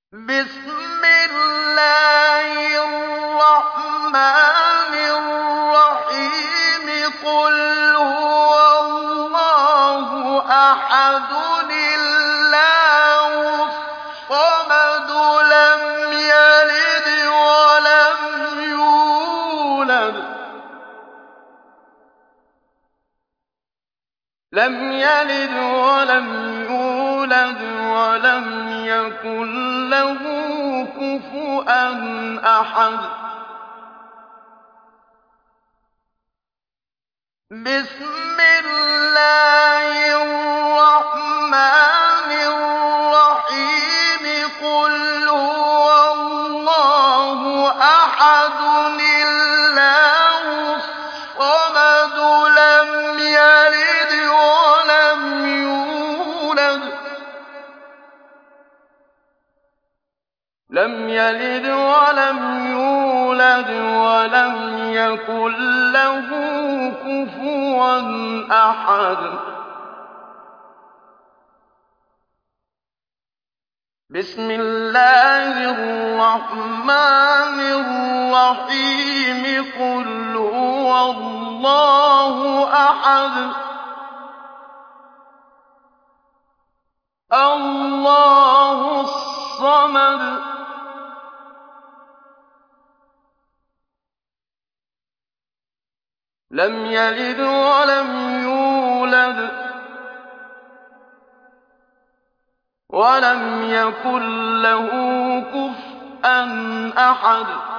بسم الله الرحمن الرحيم قل هو الله أحد الله الصمد لم يلد ولم يولد ولم يكن له كفوا أحد بسم الله الرحمن الرحيم قل هو الله أحد الله الصمد لم يلد ولم يولد ولم يكن له كفوا أحد بسم الله الرحمن الرحيم قل هو الله أحد الله الصمد لم يلد ولم يولد ولم يكن له كفوا أحد